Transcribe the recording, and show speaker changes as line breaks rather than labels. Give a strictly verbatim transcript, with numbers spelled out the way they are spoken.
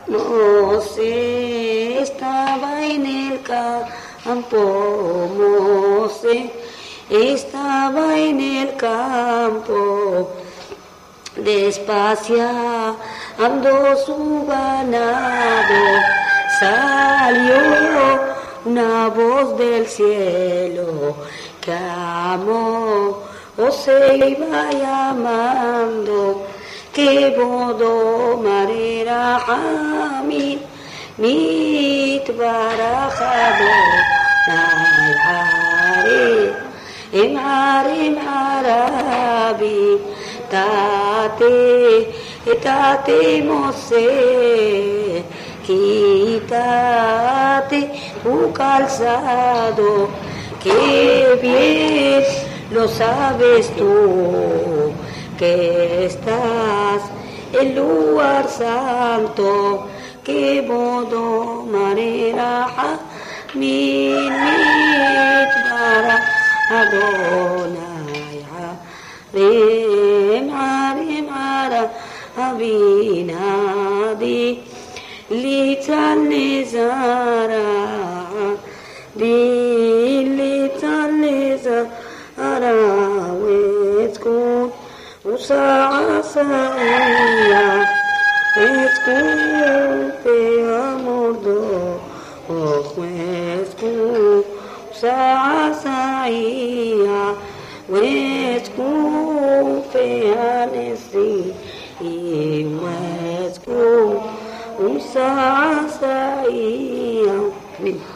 Mosé estaba en el campo, Mosé estaba en el campo, despaciando su ganado, salió una voz del cielo que a Mosé iba llamando, que bodo marera hamid mitbarajado nalare emarim arabi tate tate Mosé, quítate tu calzado, que bien lo sabes tú, que estás en lugar santo, que bodo manera min mitbara Adonai Harim Harim Hara Abinadi Litan Nizara Di Litan Nizara Wetzkun Usa'a Sa'iyah Wetzkun Pe'amordo Wetzkun Usa'a Sa'iyah Wetzkun Pe'anesi Wetzkun Usa'a Sa'iyah